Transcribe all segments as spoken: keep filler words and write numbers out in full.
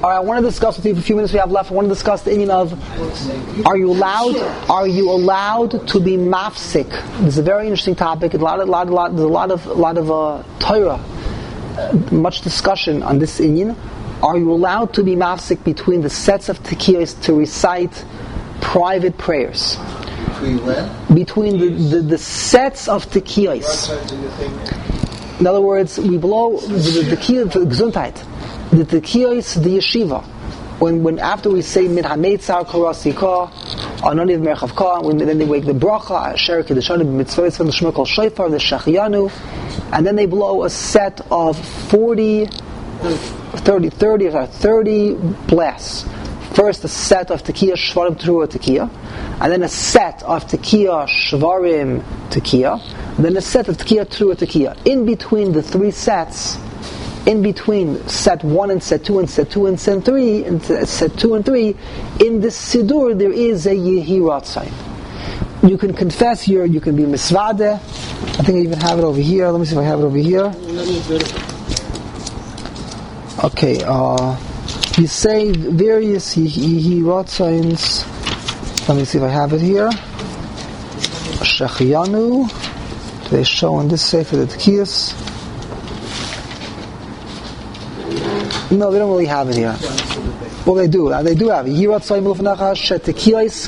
All right, I want to discuss with you for a few minutes we have left. I want to discuss the meaning of: Are you allowed? Are you allowed to be mafsik? This is a very interesting topic. A lot, a lot, a lot. There's a lot of, a lot of uh, Torah, uh, much discussion on this inyan. Are you allowed to be mafsik between the sets of tekiyos to recite private prayers? Between when? Between the, the, the sets of tekiyos. In other words, we blow the, the, the tekiyah, the gesundheit. The tekiyos, the yeshiva, when when after we say min hametzar korasika, anoniv merchavka, when then they wake the bracha, asher kedeshanu b'mitzvahs from the shema kol shofar, the shachiyanu, and then they blow a set of forty, thirty, thirty, thirty blasts. First a set of tekiyah shvarim teruah tekiyah, and then a set of tekiyah shvarim tekiyah, and then a set of tekiyah teruah tekiyah. In between the three sets. In between set one and set two and set two and set three and set two and three, in this siddur there is a yehi ratzon. You can confess your, you can be misvade. I think I even have it over here. Let me see if I have it over here. Okay, uh, you say various yehi ratzons. Let me see if I have it here. Shechiyanu. They show in this sefer the tekiyos. No, they don't really have it here. Well, they do. They do have it. Yiratzay milufnacha shetekiyos.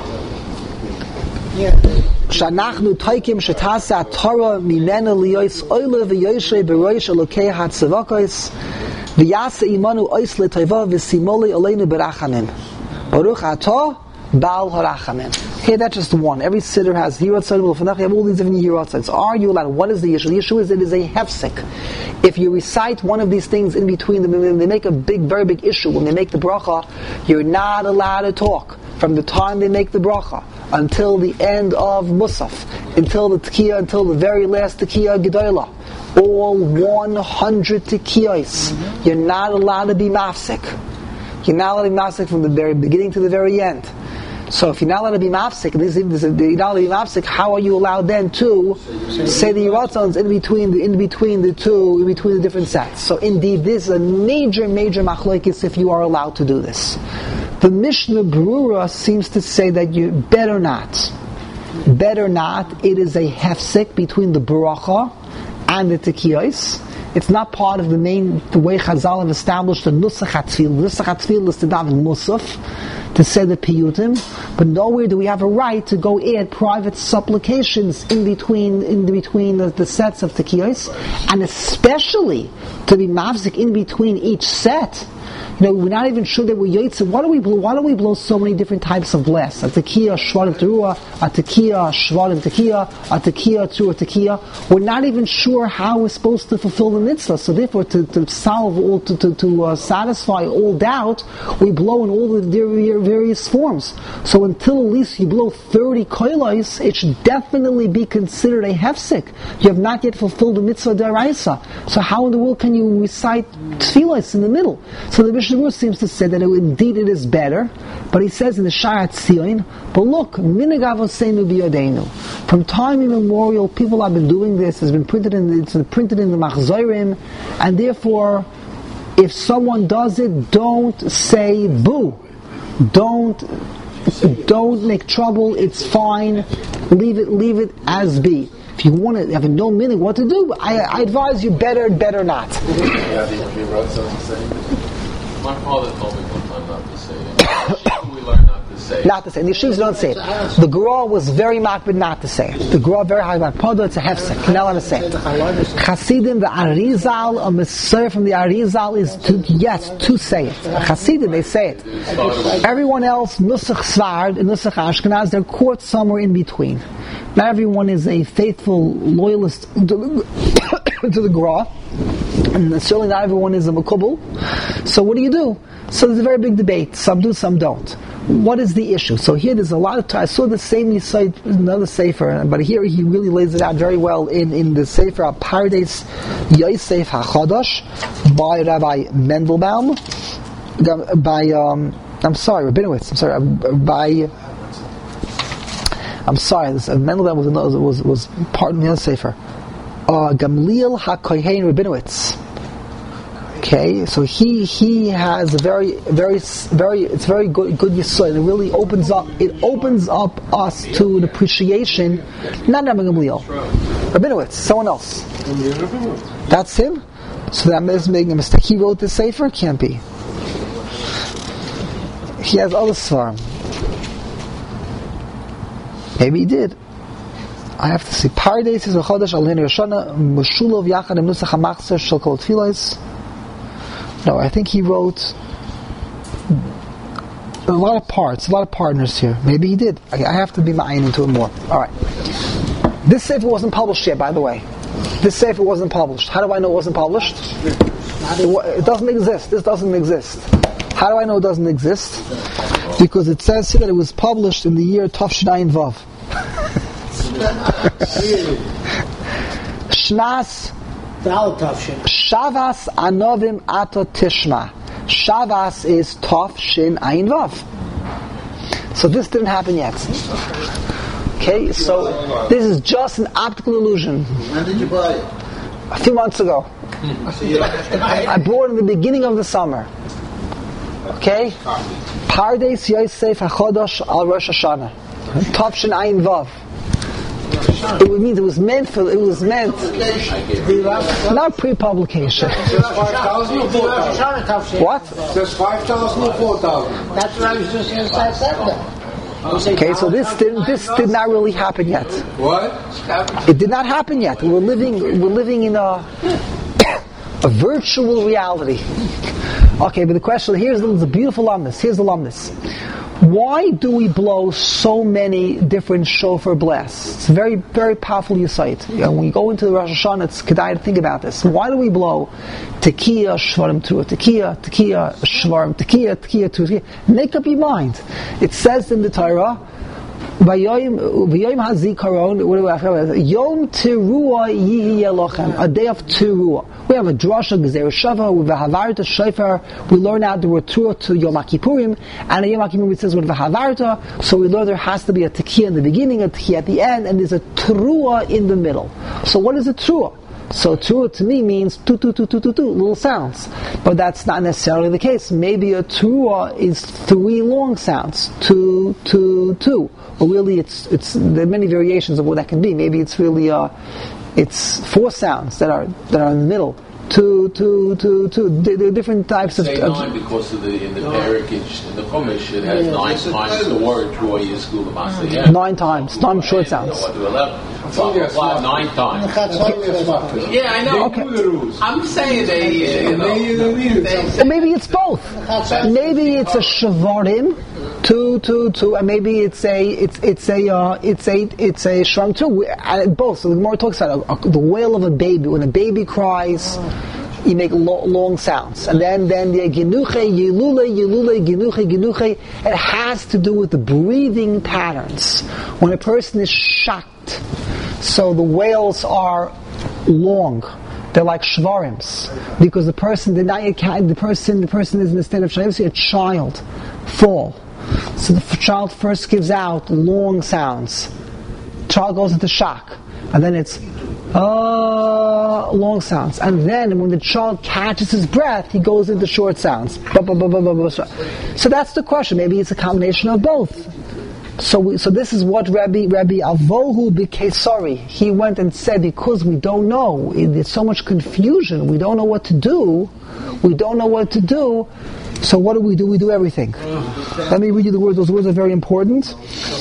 Shanachnu taikim shetasa Torah minena liyos oile v'yoshe b'roish elokei hatzavakos v'yasa imanu ois letayva v'simoli aleinu b'rachanim baruch atah Baal harachamim. Hey, that's just one. Every siddur has Yiratzay milufnacha. You have all these different Yiratzays. Are you allowed? What is the issue? The issue is it is a hefsek. If you recite one of these things in between them, they make a big, very big issue. When they make the bracha, you're not allowed to talk from the time they make the bracha until the end of Musaf, until the tekiyah, until the very last tekiyah gedolah. All one hundred tekiyos. Mm-hmm. You're not allowed to be mafsik. You're not allowed to be mafsik from the very beginning to the very end. So if you're not allowed to be mafsik, this is, you're not allowed to be mafsik, how are you allowed then to say the yiratzons in between the in between the two, in between the different sets? So indeed, this is a major, major machlokes if you are allowed to do this. The Mishnah Berurah seems to say that you better not. Better not. It is a hefsek between the bracha and the tekiyos. It's not part of the main, the way Chazal have established the Nusach HaTfil. The Nusach HaTfil is to daven Musaf, to say the piyutim, but nowhere do we have a right to go add private supplications in between in between the, the sets of tekiyos, and especially to be mafzik in between each set. You know, we're not even sure that we're yotze. Why do we blow? Why do we blow so many different types of blasts? A tekiyah shvarim teruah, a tekiyah shvarim tekiyah, a tekiyah teruah tekiyah. We're not even sure how we're supposed to fulfill the mitzvah. So therefore, to, to solve all, to to, to uh, satisfy all doubt, we blow in all the various forms. So until at least you blow thirty koilos, it should definitely be considered a hefsek. You have not yet fulfilled the mitzvah deraisa. So how in the world can you recite tefillos in the middle? So the Mishnah seems to say that it, indeed it is better, but he says in the Sha'ar Tzion, but look, minhag avoseinu biyadenu. From time immemorial, people have been doing this. It's been printed in the, it's been printed in the Machzorim, and therefore, if someone does it, don't say boo. Don't don't make trouble. It's fine. Leave it leave it as be. If you want to have no meaning what to do, I, I advise you better better not. My father told me one time not to say it. We learn not to say it. Not to say it. The yeshivas don't say it. The Gra was very makbid not to say it. The Gra very high about Podo, it's a hefsek. You're not allowed to say it. Chassidim, the Arizal, a Messiah from the Arizal is to, yes, to say it. Chassidim, they say it. Everyone else, Nusach Svard and Nusach Ashkenaz, they're caught somewhere in between. Not everyone is a faithful loyalist to the, to the Gra. And certainly not everyone is a makubal. So what do you do? So there's a very big debate. Some do, some don't. What is the issue? So here there's a lot of time. I saw the same Yisait, another Sefer, but here he really lays it out very well in, in the Sefer Pardes Yosef HaChadosh by Rabbi Mendelbaum, by, um, I'm sorry, Rabinowitz, I'm sorry, by, I'm sorry, this, uh, Mendelbaum was, was, was, was part of the other Sefer. Uh, Gamliel HaKohen Rabinowitz. Okay, so he he has a very very very it's very good good yesod. It really opens up it opens up us to an appreciation. Not Rabbi Gamliel, Rabinowitz, someone else. That's him. So that is making a mistake. He wrote this sefer? Can't be. He has other svarim. Maybe he did. I have to see. Pardes is a chodesh al hinu Yoshana Mushulov Yachad im Nusach HaMachzor Shel Kol Tfilos. No, I think he wrote a lot of parts, a lot of partners here. Maybe he did. I, I have to be ma'ayin into it more. All right. This sefer wasn't published yet, by the way. This sefer wasn't published. How do I know it wasn't published? It, it doesn't exist. This doesn't exist. How do I know it doesn't exist? Because it says here that it was published in the year Tafshin Vav. Shnas Shavas Anovim Ato Tishma. Shavas is Tafshin Ayin Vav. So this didn't happen yet. Okay, so this is just an optical illusion. When did you buy it? A few months ago. I bought it in the beginning of the summer. Okay? Pardes Yosef HaChodosh Al Rosh Hashanah. Tafshin Ayin Vav. It means it was meant for. It was meant. Not pre-publication. What? There's five thousand or four thousand. That's what I was just going to say. Okay, so this did this did not really happen yet. What? It did not happen yet. We're living we're living in a a virtual reality. Okay, but the question here's the beautiful lumnus. Here's the lumnus. Why do we blow so many different shofar blasts? It's very, very powerful yesod. You know, when you go into the Rosh Hashanah, it's kedai to think about this. Why do we blow tekiah, shvarim, teruah, tekiah, tekiah, shvarim, tekiah, tekiah, tekiah? Make up your mind. It says in the Torah, V'yoyim hazikaron, what do we have? Yom teruah yihi elochem, a day of teruah. We have a drasha gezer shava with a havarta shofar. We learn out the word teruah to Yom Kippurim, and in Yom Kippurim it says with a havarta. So we learn there has to be a tekiah in the beginning, a tekiah at the end, and there's a teruah in the middle. So what is a teruah? So teruah to me means two, two, two, two, two, two, little sounds. But that's not necessarily the case. Maybe a teruah is three long sounds. Two, two, two. Or really it's, it's, there are many variations of what that can be. Maybe it's really, uh, it's four sounds that are, that are in the middle. Two, two, two, two. There are different types of... Say nine because of the, in the parakage, in the Chumash, it has nine times the word Troy is school of Master. Yeah. Nine times. Nine short sounds. What, to eleven? Five, nine times. Yeah, I know. Okay. I'm saying they, uh, you know, they, Or maybe it's both. Maybe it's a shavarim, two, two, two, and maybe it's a, it's, it's a, uh, it's a, it's a shram too. And both. So the Gemara talks about a, a, the wail of a baby. When a baby cries, you make lo- long sounds, and then then the ginuche, yilule, yilule, ginuche, ginuche. It has to do with the breathing patterns. When a person is shocked, so the wails are long. They're like shvarims because the person did not the person the person is in a state of shayv. A child fall, so the child first gives out long sounds. Child goes into shock, and then it's uh, long sounds, and then when the child catches his breath, he goes into short sounds. So that's the question. Maybe it's a combination of both. So, we, so this is what Rabbi Rabbi Avohu B'Kesari, he went and said, because we don't know, there's so much confusion, we don't know what to do, we don't know what to do, so what do we do? We do everything. Let me read you the words, those words are very important.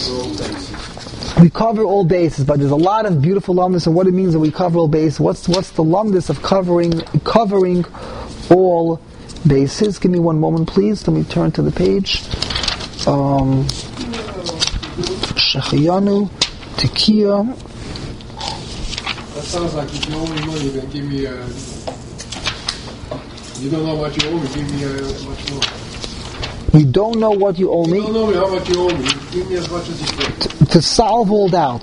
We cover all bases, but there's a lot of beautiful lumnus and what it means that we cover all bases. What's what's the lumnus of covering covering all bases? Give me one moment, please. Let me turn to the page. Um, Shechayanu, Tekiah. That sounds like if you owe me money, then give me a... You don't know what you owe me, give me a much more. You don't know what you owe me? You don't know me how much you owe me. Give me as much as you can. To, to solve all doubt.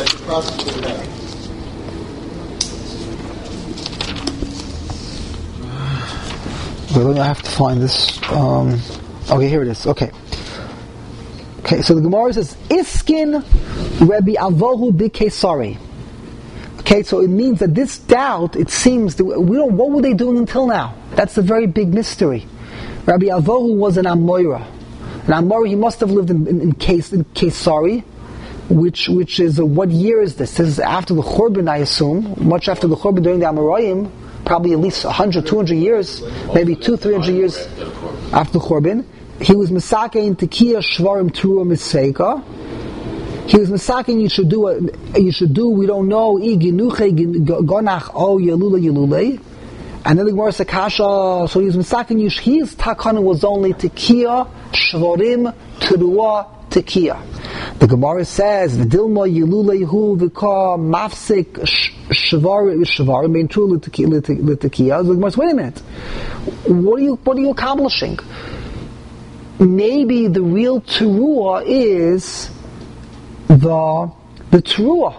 But I have to find this. Um, okay, here it is. Okay. Okay, so the Gemara says, Iskin Rabbi Avohu B'Kesari. Okay, so it means that this doubt, it seems, that we don't, what were they doing until now? That's a very big mystery. Rabbi Avohu was an Amoira. An Amoira, he must have lived in, in, in, Kes, in Kesari, which which is, uh, what year is this? This is after the Churban, I assume, much after the Churban during the Amoraim, probably at least one hundred, two hundred years, maybe two, three hundred years after the Churban. He was Mesake in Tekiah Shvarim Trua Miseka. He was Mesake, you should do, a, you should do, we don't know, I Ginuche Gonach O Yelula Yelule. And then the Gemara says, Kasha, so he was Mesake, his Takana was only Tekiah Shvarim Trua Tekiah. The Gemara says, "V'dilma yiluleihu v'ka mafsik shvar shvar mean true l'tekiah." The Gemara says, "Wait a minute. What are you? What are you accomplishing? Maybe the real teruah is the the teruah.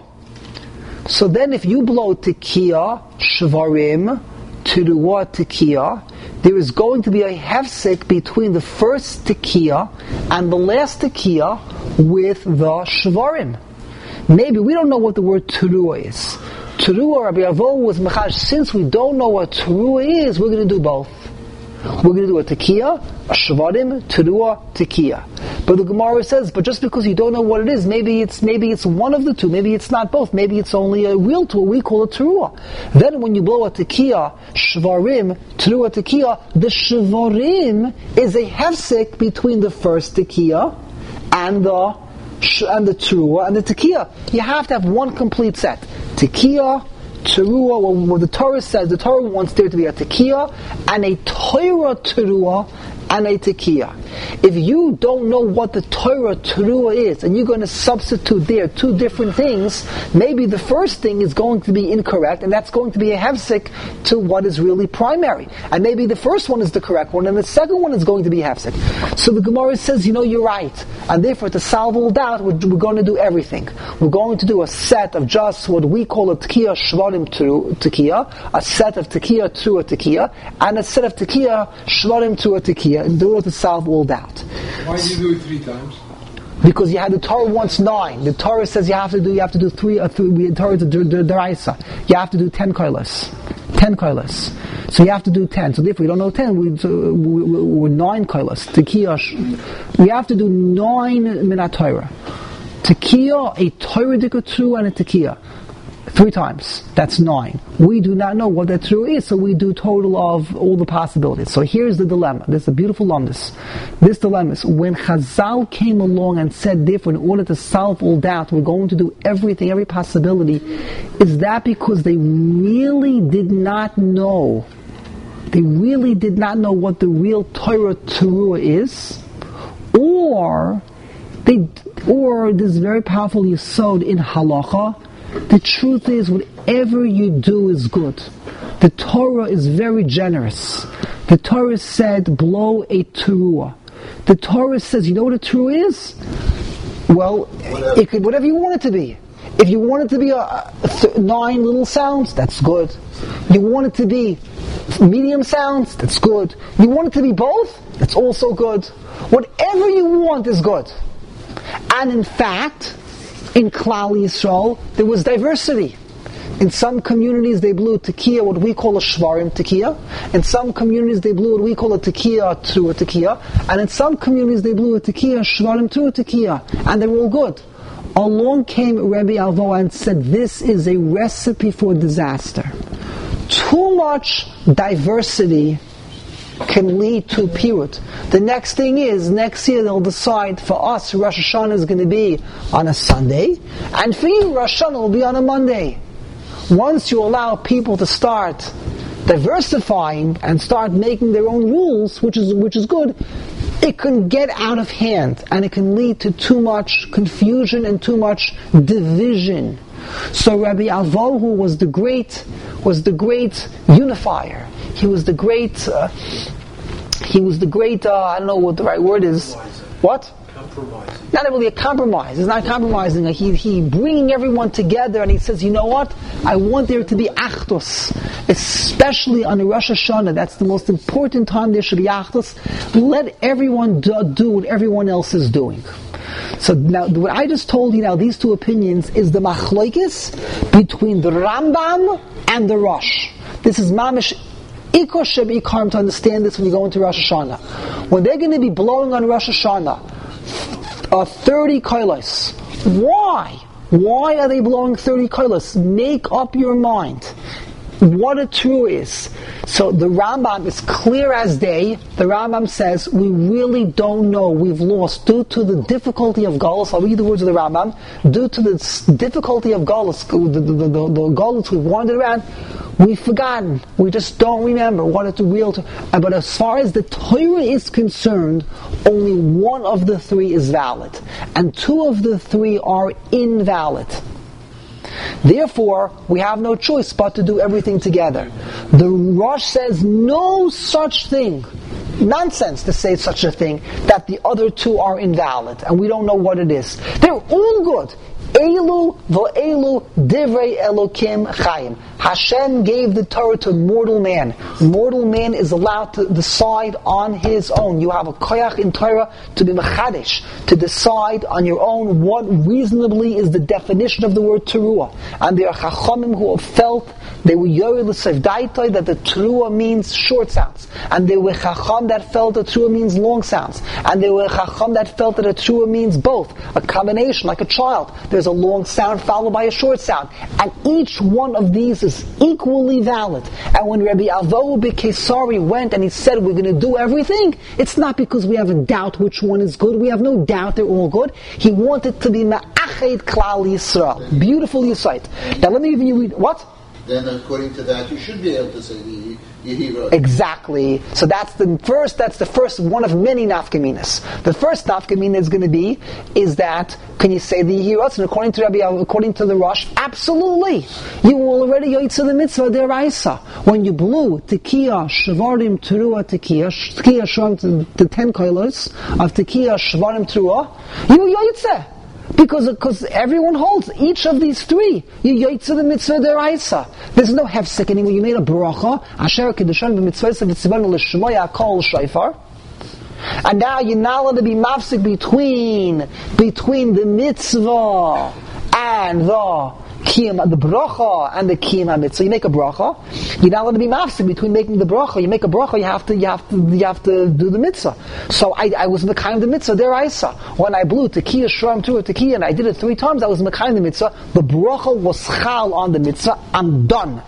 So then, if you blow tekiah shvarim teruah tekiah, there is going to be a hefsek between the first tekiah and the last tekiah with the shvarim. Maybe we don't know what the word teruah is. Teruah, Rabbi Avoh was mechash. Since we don't know what teruah is, we're going to do both. We're going to do a tekiah, a shvarim, teruah, tekiah. But the Gemara says, but just because you don't know what it is, maybe it's maybe it's one of the two, maybe it's not both, maybe it's only a real tool, we call it teruah. Then when you blow a tekiah, shvarim, teruah, tekiah, the shvarim is a hefsek between the first tekiah and the and the teruah and the tekiah. You have to have one complete set. Tekiah, teruah, well, what the Torah says, the Torah wants there to be a tekiah and a Torah teruah and a tekiah. If you don't know what the Torah teruah is, and you're going to substitute there two different things, maybe the first thing is going to be incorrect, and that's going to be a hefsek to what is really primary. And maybe the first one is the correct one, and the second one is going to be hefsek. So the Gemara says, you know, you're right. And therefore, to solve all doubt, we're, we're going to do everything. We're going to do a set of just what we call a tekiah shvarim tekiah, a set of tekiah to a tekiah, and a set of tekiah shvarim to a tekiah, in order to solve all doubt. Why do you do it three times? Because you had the Torah wants nine. The Torah says you have to do you have to do three. Uh, three the Torah is the deraisa. You have to do ten koilas, ten koilas. So you have to do ten. So therefore, you don't know ten. We so we, we, we're nine koilas. Tekiah. We have to do nine minat Torah. Tekiah, a Torah dikatu and a tekiah. Three times. That's nine. We do not know what that true is, so we do total of all the possibilities. So here's the dilemma. This is a beautiful lumdus. This dilemma is when Chazal came along and said, therefore, in order to solve all doubt, we're going to do everything, every possibility. Is that because they really did not know? They really did not know what the real Torah teruah is, or they, or this very powerful yesod in halacha. The truth is, whatever you do is good. The Torah is very generous. The Torah said, blow a teruah. The Torah says, you know what a teruah is? Well, it could, whatever you want it to be. If you want it to be a, a th- nine little sounds, that's good. You want it to be medium sounds, that's good. You want it to be both, that's also good. Whatever you want is good. And in fact, in Klal Yisrael, there was diversity. In some communities, they blew tekiah, what we call a shvarim tekiah. In some communities, they blew what we call a tekiah to a tekiah. And in some communities, they blew a tekiah shvarim to a tekiah. And they were all good. Along came Rabbi Avoh and said, this is a recipe for disaster. Too much diversity can lead to pirut. The next thing is, next year they'll decide, for us, Rosh Hashanah is going to be on a Sunday, and for you, Rosh Hashanah will be on a Monday. Once you allow people to start diversifying and start making their own rules, which is which is good, it can get out of hand, and it can lead to too much confusion and too much division. So Rabbi Avoh, who was the great, was the great unifier. He was the great. Uh, he was the great. Uh, I don't know what the right word is. What? Compromising. Not really a compromise. It's not compromising. He he bringing everyone together, and he says, you know what? I want there to be achdus, especially on the Rosh Hashanah. That's the most important time there should be achdus. Let everyone do, do what everyone else is doing. So now, what I just told you now, these two opinions, is the machlokes between the Rambam and the Rosh. This is mamish Ikor Sheb'ikarim, to understand this when you go into Rosh Hashanah. When they're going to be blowing on Rosh Hashanah, uh, thirty kolos. Why? Why are they blowing thirty kolos? Make up your mind what a true is. So the Rambam is clear as day. The Rambam says we really don't know. We've lost due to the difficulty of Galus. I'll read the words of the Rambam. Due to the difficulty of Galus, the, the, the, the, the Galus we've wandered around, we've forgotten. We just don't remember what it's real to. But as far as the Torah is concerned, only one of the three is valid, and two of the three are invalid. Therefore, we have no choice but to do everything together. The Rosh says no such thing. Nonsense to say such a thing, that the other two are invalid, and we don't know what it is. They're all good. Elu v'elu divrei Elokim chayim. Hashem gave the Torah to mortal man. Mortal man is allowed to decide on his own. You have a koyach in Torah to be mechadish, to decide on your own what reasonably is the definition of the word teruah. And there are chachamim who have felt, they were yored l'sevdaitoi, that the teruah means short sounds. And there were chacham that felt that teruah means long sounds. And there were chacham that felt that a teruah means both. A combination, like a child. There's a long sound followed by a short sound. And each one of these is equally valid. And when Rabbi Avoh B'Kesari went and he said we're going to do everything, it's not because we have a doubt which one is good. We have no doubt they're all good. He wanted to be Ma'ached Klal Yisrael. Beautiful Yisait. Now let me even you read, what? Then according to that you should be able to say the Yehira. Exactly. So that's the first, that's the first one of many nafkaminas. The first nafkamina is going to be, is that, can you say the Yehirot? And according to Rabbi, according to the Rosh, absolutely. You will already yotze the mitzvah deraisa. When you blew tekiah, shvarim, teruah, tekiah, tekiah, shvarim, the ten kolos of tekiah, shvarim, teruah, you yotze. Because, because everyone holds each of these three. You yotze the mitzvah deraisa. There's no hefsek anymore. You made a bracha. Asher kedushan b'mitzvah v'tzivanu l'shmoya kol shofar. And now you're not allowed to be mafsik between between the mitzvah and the kiyam, the bracha and the kiyam mitzvah. You make a bracha. You're not allowed to be mafsik between making the bracha. You make a bracha. You have to, you have to, you have to do the mitzvah. So I, I was mekayim the mitzvah deraisa. When I blew tekiah shram through a tekiah and I did it three times, I was mekayim the mitzvah. The bracha was chal on the mitzvah. I'm done.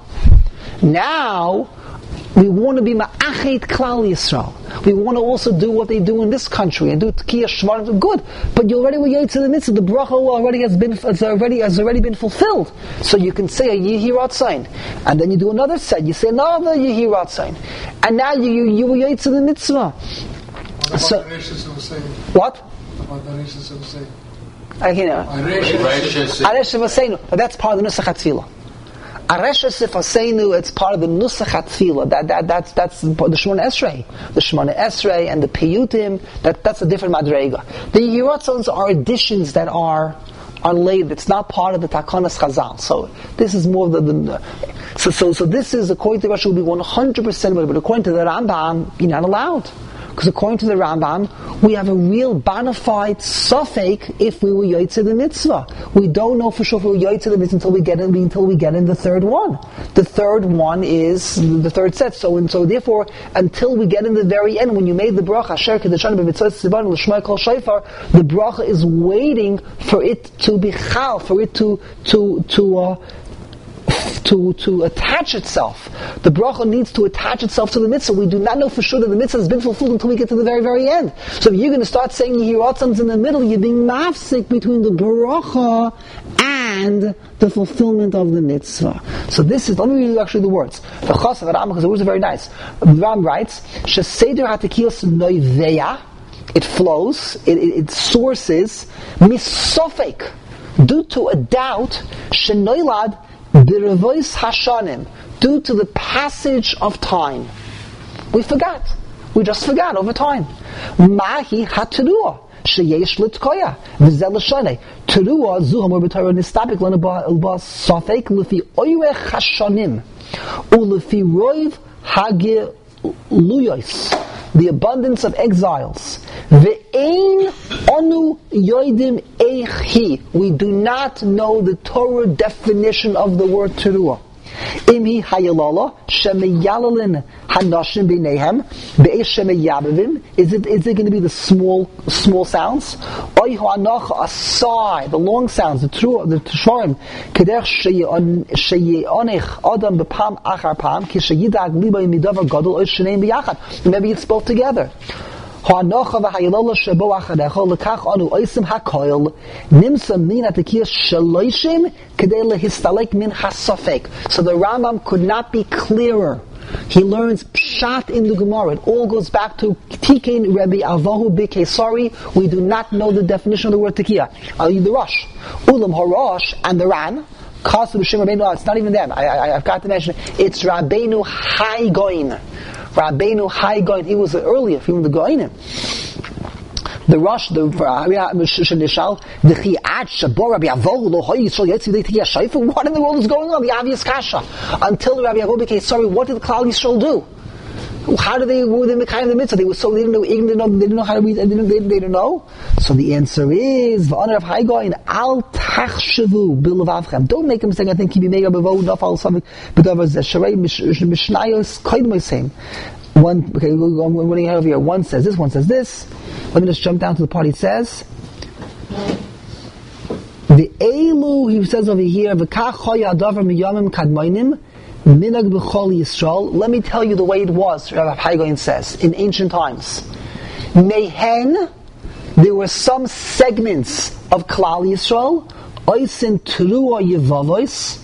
Now we want to be ma'achet klal Yisrael. We want to also do what they do in this country and do tekiah shvarim. Good, but you already were yotze the mitzvah. The bracha already has been has already has already been fulfilled. So you can say a yehirat sign, and then you do another set. You say another yehirat sign, and now you you, you were yotze the mitzvah. What so, about the Rishis of Hussein? What? About the Rishis of Hussein? I hear now. Aresh Vaseinu, but that's part of the nusach tefillah. Areshes Sefaseinu, it's part of the Nusach HaTfilah. That, that, that's, that's the Shemona Esrei. The Shemona Esrei and the Piyutim, that, that's a different Madrega. The Yehiratzons are additions that are, are laid. It's not part of the Takanas Chazal. So, this is more the, the so, so, so this is, according to Rashi, will be one hundred percent, but according to the Rambam, you're not allowed. Because according to the Rambam, we have a real bona fide suffix if we were yotze the mitzvah. We don't know for sure if we were yotze the mitzvah until we get in until we get in the third one. The third one is the third set. So and so therefore, until we get in the very end, when you made the bracha, Asher kedushan b'mitzvah tzibanu l'shmai kol shofar, the bracha is waiting for it to be chal, for it to to to. Uh, To, to attach itself. The bracha needs to attach itself to the mitzvah. We do not know for sure that the mitzvah has been fulfilled until we get to the very, very end. So if you're going to start saying Yehiratzons in the middle, you're being mafsik between the bracha and the fulfillment of the mitzvah. So this is, let me read you actually the words. The Chos of Rambam, because the words are very nice. Rambam writes, Sheseder hatekiyos noiveya, it flows, it, it, it sources, misofek, due to a doubt, shenoilad, B'revois hashanim, due to the passage of time. We forgot. We just forgot over time. Mahi ha-teruah, sheyesh l'tkoya, v'zel l'shoneh. Teruah, zu hamor b'torah nistabik lana b'safek, l'fi oyrech hashanim, u'lefi roiv hagiluyos, the abundance of exiles. Ve'ein onu yoidim eichi. We do not know the Torah definition of the word teruah. Imi hayalala shemeyalalin hanashim b'neihem be'esh shemeyabavim. Is it is it going to be the small small sounds? Oy ho'anacha, a sigh, the long sounds, the true the teshorim. Kedech sheyeonich adam b'pam achar pam kisheyidag liba midavar gadol oy sheneim b'yachad. Maybe it's both together. Ha'anocha v'hayalala shebo achadecha lekach anu oisim hakoil nimsa min atekiyah shaloishim kedei lehistalek min hasafek. So the Rambam could not be clearer. He learns pshat in the Gemara. It all goes back to Tikein Rebbe Avahu B'Kesari. We do not know the definition of the word tekiyah. I'll use the Rosh. Ulam Harash and the Ran. Kasu B'Shem Rabbeinu. It's not even them. I, I, I've got to mention it. It's Rabbeinu Hai Goin. Rabbeinu Hai Goin. He was the earlier from the Goinim. The Rosh, the Shenishal, the Chi'at Shabor Rabbi Avoh Lo Hoy Yisrael Yetzi Dei Tekiyah Shayfa. What in the world is going on? The obvious kasha. Until Rabbi Avoh became sorry, what did the Klal Yisrael do? How did they? Were they Mekayim the mitzvah? They were so they didn't know. They didn't know. They didn't know how to read. They didn't. They, they didn't know. So the answer is v'aner of Haigoin al tachshavu bilvavchem. Don't make a mistake. I think he be mega bevo nafal something. But there was a sharei mishnayos koydmei same. One. Okay, I'm running out of here. One says this. One says this. Let me just jump down to the part. It says the elu. He says over here v'kach choya adavar miyamim kadmainim. Minag b'chol Yisrael. Let me tell you the way it was, Rabbi Haigoin says, in ancient times. Mehen, there were some segments of Klal Yisrael, oisin trua yevavois,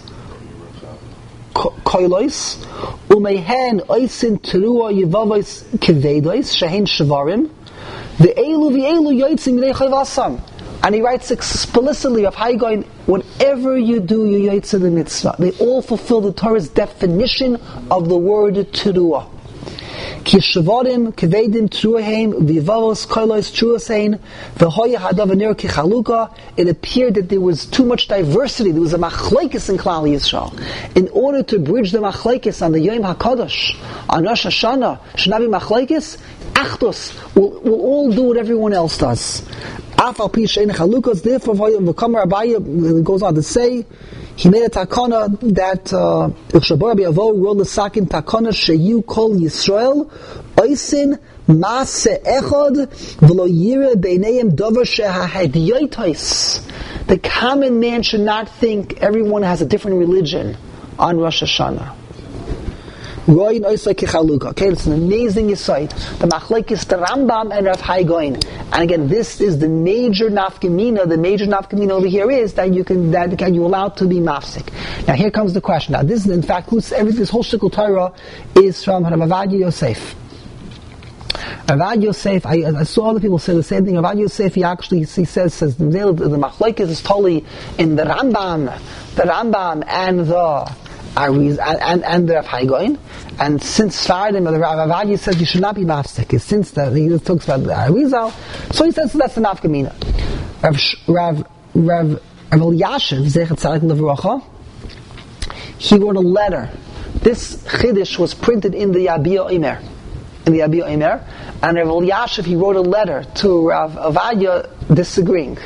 koilois, umehen oisin trua yevavois kevedois, shehen shavarim, the elu v'elu yoitzim minei chayvasam. And he writes explicitly of Haigoin, whatever you do, you yotzei the mitzvah. They all fulfill the Torah's definition of the word teruah. Ki shavarim, kevedim, truaheim, vivavos, koilos, truasein, v'hoya hadav anir ki chaluka. It appeared that there was too much diversity. There was a machlekes in Klal Yisrael. In order to bridge the machlekes on the Yom HaKadosh, on Rosh Hashanah, shnavi machlekes, achdos, we'll, we'll all do what everyone else does. Afal pi shein chalukas, therefore v'kamar Abaye goes on to say, he made a takana that if Shabor Rabbi Avoh wrote the sakin takana sheyu kol Yisrael oisin maase echad v'lo yireh beineim davar shehahedyotais. The common man should not think everyone has a different religion on Rosh Hashanah. Okay, it's an amazing insight. The machlekes, the Rambam and Rav Haigoin. And again, this is the major nafkamina. The major nafkamina over here is that you can that can you allowed to be mafsik. Now here comes the question. Now this is in fact everything. This whole shikul Torah is from Rav Avadia Yosef. Rav Avadia Yosef. I, I saw other people say the same thing. Rav Avadia Yosef. He actually he says says the, the machlekes is totally in the Rambam, the Rambam and the. And, and, and the Rav Haigoin, and since Sfardim, the Rav Avadia says you should not be mafsek, since that he talks about the Arizal, so he says so that's the nafkamina. Rav Rav Rav Rav Elyashiv Zechat Tzadik Levracha, he wrote a letter. This chiddush was printed in the Yabia Omer, in the Yabia Omer, and Rav Elyashiv he wrote a letter to Rav Avadia disagreeing.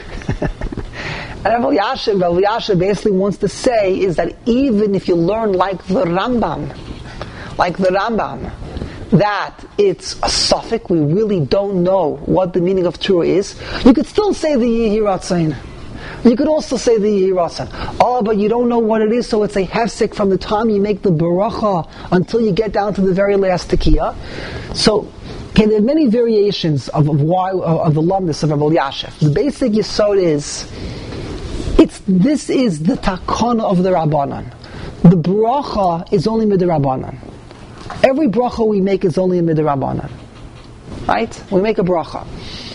And Rav Elyashiv, Rav Elyashiv basically wants to say is that even if you learn like the Rambam, like the Rambam, that it's a suffix, we really don't know what the meaning of Torah is, you could still say the Yehi Ratzon. You could also say the Yehi Ratzon. Oh, but you don't know what it is, so it's a hefsek from the time you make the baracha until you get down to the very last tekiyah. So, okay, there are many variations of, of why of, of the lumnus of Rav Elyashiv. The basic yesod is It's this is the takana of the Rabbanan. The bracha is only midrabanan. Every bracha we make is only a midrabanan. Right? We make a bracha.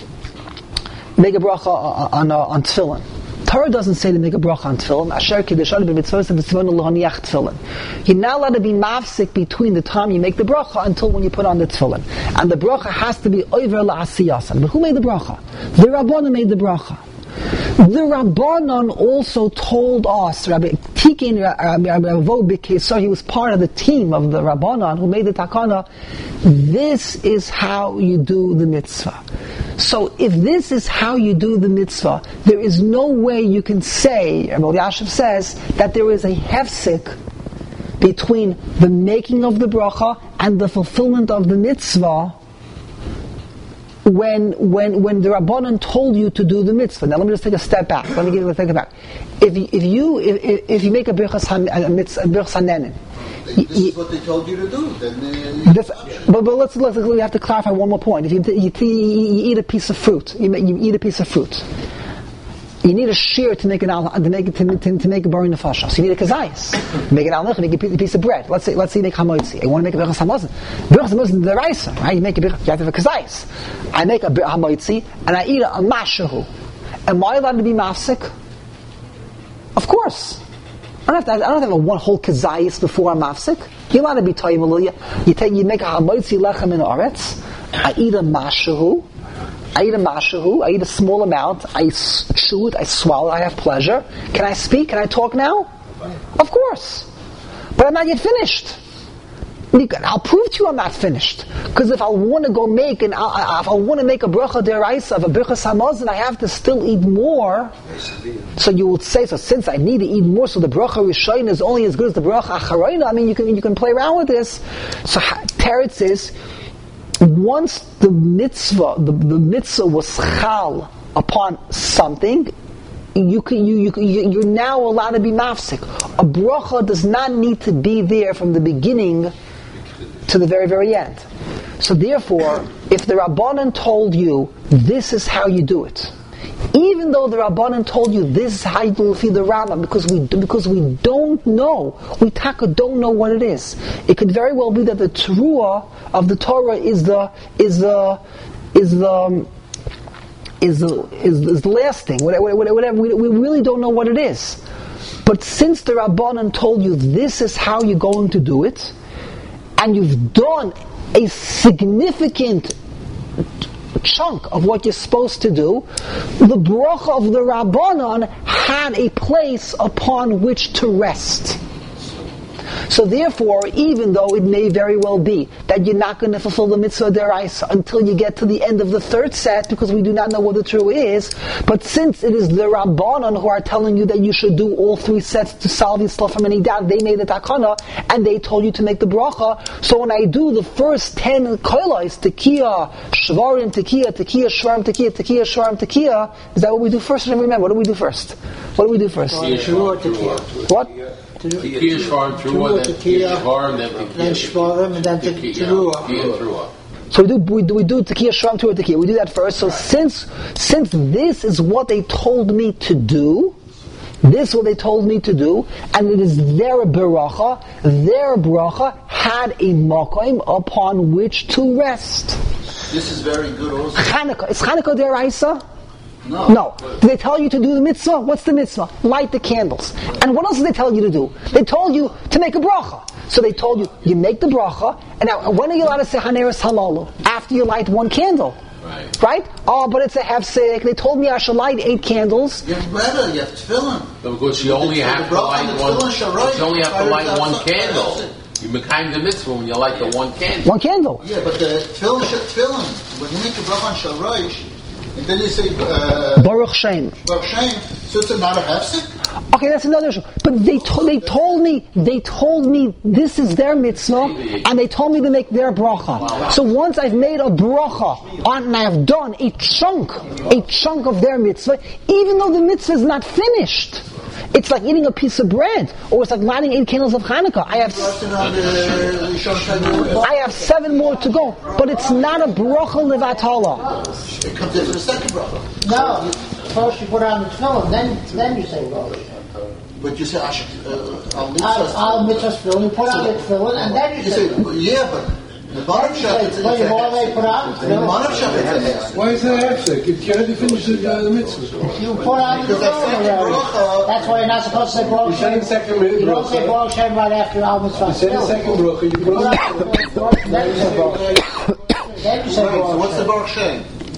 We make a bracha on, on, on tefillin. Torah doesn't say to make a bracha on tefillin. Asher kiddushanu b'mitzvos v'tzivonu l'haniach tefillin. You're not allowed to be mafsik between the time you make the bracha until when you put on the tefillin. And the bracha has to be over la'asiyasan. But who made the bracha? The Rabbanan made the bracha. The Rabbanan also told us, Rabbi Tikin Rabbi Avoh B'Kesar, he was part of the team of the Rabbanan who made the takana. This is how you do the mitzvah. So if this is how you do the mitzvah, there is no way you can say, Rabbi Elyashiv says, that there is a hefsek between the making of the bracha and the fulfillment of the mitzvah when when when the Rabbanan told you to do the mitzvah. Now let me just take a step back. Let me give you a think back. If you, if you if, if you make a birchas hanenin, this is what they told you to do. Then uh, this, but, but let's, let's we have to clarify one more point. If you you, you, you eat a piece of fruit, you, you eat a piece of fruit. You need a shear to make an al to make to, to, to make a bari nefasha. So you need a kazayis. Make an al you make a piece of bread. Let's say let's say you make hamotzi. I want to make a birchas hamazon. Birchas hamazon is the raisa, right? You make a birchas, you have to have a kazayis. I make a hamotzi and I eat a, a mashahu. Am I allowed to be mafsik? Of course. I don't have to. I don't have to have a one whole kazayis before I'm mafsik. You're allowed to be toyim aliyah. You take you make a hamotzi lechem in aretz. I eat a mashahu. I eat a mashahu, I eat a small amount, I chew it, I swallow, I have pleasure. Can I speak? Can I talk now? Of course. But I'm not yet finished. I'll prove to you I'm not finished. Because if I want to go make, and if I want to make a bracha deraisa of a bracha hamazon, I have to still eat more. So you would say, so since I need to eat more, so the bracha rishayna is only as good as the bracha acharayna. I mean, you can you can play around with this. So Teretz is, once the mitzvah, the, the mitzvah was chal upon something, you can, you, you, you're now allowed to be mafsik. A bracha does not need to be there from the beginning to the very, very end. So therefore, if the Rabbanan told you, this is how you do it, even though the Rabbanan told you this is how you do it, the Rambam, because we because we don't know, we taka don't know what it is. It could very well be that the teruah of the Torah is the is the is the is the is, is the last thing. Whatever, whatever we, we really don't know what it is. But since the Rabbanan told you this is how you're going to do it, and you've done a significant chunk of what you're supposed to do, the bracha of the Rabbanan had a place upon which to rest. So therefore, even though it may very well be that you're not going to fulfill the mitzvah deraisa until you get to the end of the third set, because we do not know what the true is, but since it is the Rabbanan who are telling you that you should do all three sets to solve yourself from any doubt, they made the takana, and they told you to make the bracha, so when I do the first ten kolos, tekiah, shvarim, tekiah, tekiah, shvarim, tekiah, tekiah, shvarim, tekiah, is that what we do first? I don't remember. What do we do first? What do we do first? What? Tekiah, shvarim, teruah, then tekiah, shvarim, then tekiah, then shvarim, and then tekiah. So we do we do we do tekiah, shvarim, teruah, tekiah. We do that first. So since since this is what they told me to do, this is what they told me to do, and it is their beracha, their bracha had a makom upon which to rest. This is very good also. Chanukah. Is Chanukah deraisa? No. No. Do they tell you to do the mitzvah? What's the mitzvah? Light the candles. And what else did they tell you to do? They told you to make a bracha. So they told you, you make the bracha, and now when are you allowed to say Haneres Halalu? After you light one candle. Right. Right? Oh, but it's a hefsek. They told me I should light eight candles. You have better, you have tefillin. Because you only have to light one, you only have to light one candle. You make the mitzvah when you light the one candle. One candle. Yeah, but the tefillin, tefillin, when you make the bracha on Shalrosh, and then you say uh, Baruch Shem. Baruch Shem, so it's not a hefsek? Okay, that's another issue. But they to- they told me they told me this is their mitzvah, and they told me to make their bracha. So once I've made a bracha on, and I've done a chunk, a chunk of their mitzvah, even though the mitzvah is not finished, it's like eating a piece of bread, or it's like lighting eight candles of Hanukkah. I have I have seven more to go, but it's not a bracha levatala. It comes after the second bracha. No, first you put on the tefillin, then then you say Rosh. But you say I should. Uh, I'll I'll mitzvah tefillin. You put on the tefillin, and then you, you say. say, yeah, but the bottom shop is Well, you already put on the the bottom tefillin. shop is Why is that hefsek? If you already finished the, uh, the mitzvah. You put on the Because that tefillin second already. bracha- That's why you're not supposed to say Baruch You said Shem. the second bracha. You don't say Baruch Shem right after Al Mitzvah You said the second bracha. You put Put on on the tefillin, then you say Baruch Shem. Then you say Right, so Baruch what's the Shem. Baruch Shem?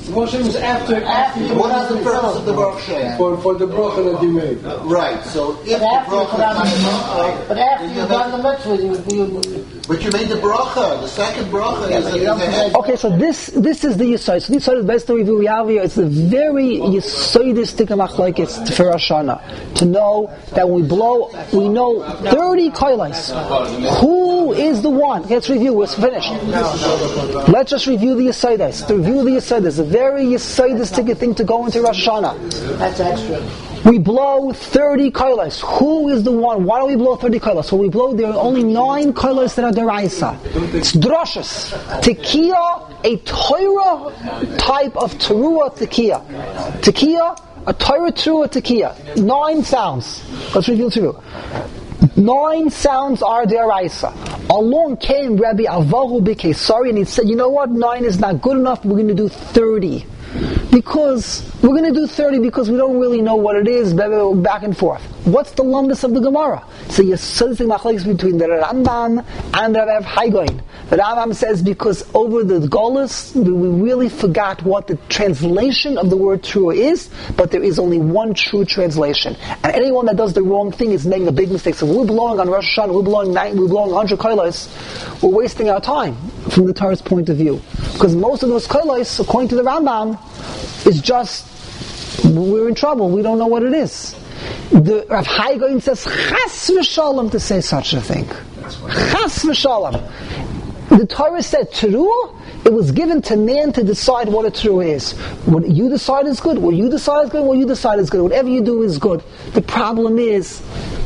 Moshe was after, after you What is the purpose of the Baruch Shem? for, for the bracha that you made. Uh, right, so if But after the you bracha put on the comes mitzvah, up, but after then you've you done the make- mitzvah, you, you, but you made the bracha. The second bracha Yeah, is, but a, you is don't a head. Okay, so this this is the Yisod. So the Yisod is best to review Yavia. It's the very Yisodistic machlokes for Rosh Hashanah. To know that when we blow, we know thirty koilos. Who is the one? Let's review. We're finished. Let's just review the Yisodos. To review the Yisodos, a very Yisodistic thing to go into Rosh Hashanah. that's extra. We blow thirty koilos. Who is the one? Why do we blow thirty koilos? When we blow, there are only nine koilos that are deraisa. It's droshes. Tekiah, a Torah type of teruah tekiah. Tekiah, a Torah teruah tekiah. Nine sounds. Let's review through. Nine sounds are deraisa. Along came Rabbi Avahu B'Kesari and he said, you know what? Nine is not good enough. We're going to do thirty. Because we're going to do thirty because we don't really know what it is, back and forth. What's the lumbus of the Gemara? So you're sitting machlokes between the Rambam and the Rav Haigoin. The Rambam says because over the Golus we really forgot what the translation of the word true is, but there is only one true translation. And anyone that does the wrong thing is making a big mistake. So we're blowing on Rosh Hashanah, we're blowing nine, we're blowing one hundred koilos, we're wasting our time from the Torah's point of view. Because most of those koilos, according to the Rambam, is just, we're in trouble, we don't know what it is. The Rav Haigoin says, chas v'shalom to say such a thing. Chas v'shalom. The Torah said, teruah, it was given to man to decide what a teruah is. What you decide is good, what you decide is good, what you decide is good. Whatever you do is good. The problem is,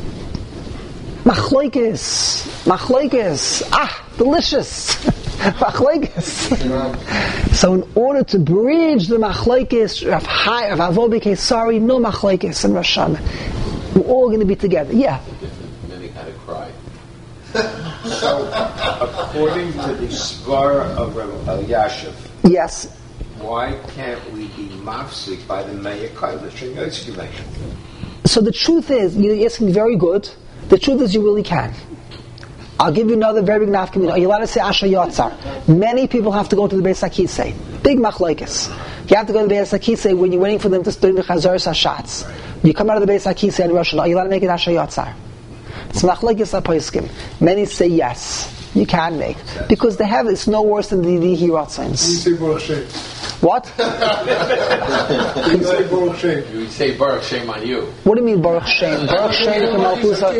machlokes, machlokes, ah, delicious. Machlokes. So in order to bridge the machlokes, Rav Hai, Rav Avahu B'Kesari, no machlokes in Rosh Hashanah. We're all going to be together. Yeah. And then he had to cry. So, according to the Svar of Rav Elyashiv, Yes. why can't we be mafsik by the Meir Kodesh and Yotzei? So the truth is, you're asking very good. The truth is, you really can. I'll give you another very big nafkamina. Are you allowed to say Asher Yotzar? Many people have to go to the Beis HaKisei. Big machlokes. You have to go to the Beis HaKisei when you're waiting for them to study the Chazaros HaShatz. You come out of the Beis HaKisei and Rosh Hashanah. Are you allowed to make it Asher Yotzar? It's machlokes HaPoskim. Many say yes. You can make. Because they have, it's no worse than the Dihi You Ratzins. say Baruch Shem. What? You say Baruch Shem. You would say Baruch Shem on you. What do you mean Baruch Shem? Baruch Shem from Malchusa.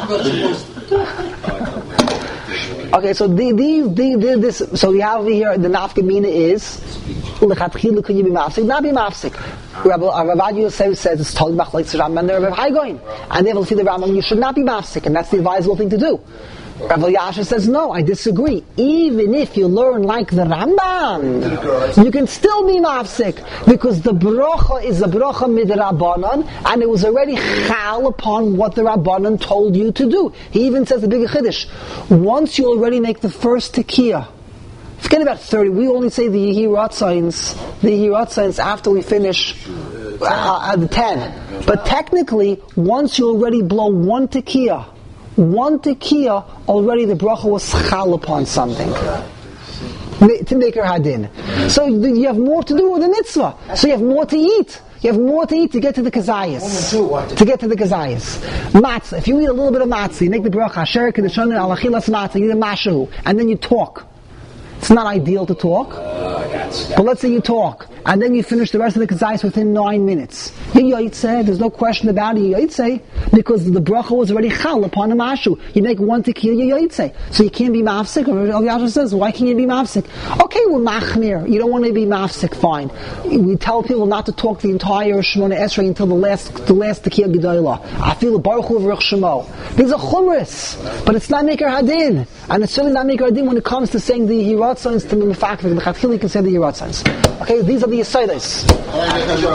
Okay, so the, the, the, the, this, so we have over here, the nafkamina is, l'chatchila could you be mafsik? Not be mafsik. Rabbi Avad Yosef says it's totally machlokes Rambam and Rabbi Haigoin. And they will see the Rambam, you should not be mafsik, and that's the advisable thing to do. Rav Elyashiv says, no, I disagree. Even if you learn like the Rambam, you can still be mafsik, because the bracha is a bracha midrabanan, and it was already chal upon what the Rabbanan told you to do. He even says the big chiddush, once you already make the first tekiah, forget about thirty, we only say the Yehi Ratzayins, the Yehi Ratzayins after we finish uh, at the ten. But technically, once you already blow one tekiah, one tekiah, already the bracha was chal upon something. To make her hadin. So you have more to do with the mitzvah. So you have more to eat. You have more to eat to get to the kazayas. To get to the kazayas. Matzah. If you eat a little bit of matzah, you make the bracha, asher kedushanan al achilas matzah, you eat a mashu, and then you talk. It's not ideal to talk. But let's say you talk, and then you finish the rest of the kazayas within nine minutes. You yotzei, there's no question about it, you yotzei, because the bracha was already chal upon the mashu. You make one tekiah, you yotzei. So you can't be mafsik. Elyashiv says, why can't you be mafsik? Okay, we're machmir. You don't want to be mafsik, fine. We tell people not to talk the entire Shemona Esrei until the last the last tekiah gedolah. I feel a baruch hu v'ruch shemo. These are chumris, but it's not maker hadin. And it's certainly not maker hadin when it comes to saying the Yiratzons to the Mefakvik. The Chatchili can say the Yiratzons. Okay, these are the Yisaides.